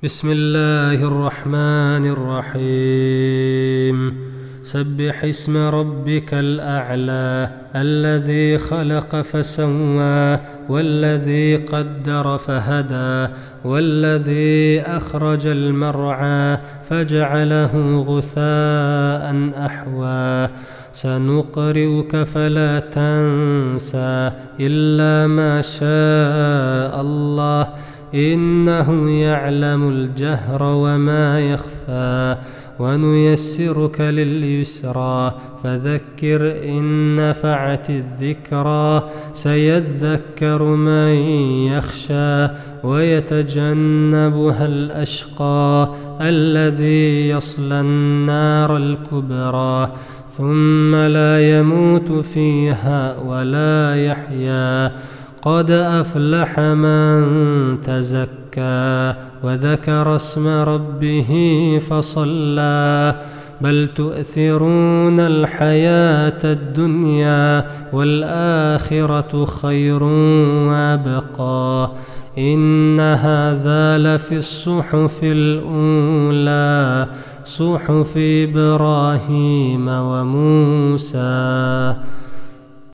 بسم الله الرحمن الرحيم سبح اسم ربك الأعلى الذي خلق فسوى والذي قدر فهدى والذي أخرج المرعى فجعله غثاء أحوى سنقرئك فلا تنسى إلا ما شاء الله إنه يعلم الجهر وما يخفى ونيسرك لليسرى فذكر إن نفعت الذكرى سيذكر من يخشى ويتجنبها الأشقى الذي يصلى النار الكبرى ثم لا يموت فيها ولا يحيا قد أفلح من تزكى وذكر اسم ربه فصلى بل تؤثرون الحياة الدنيا والآخرة خير وأبقى إن هذا لفي الصحف الأولى صحف إبراهيم وموسى.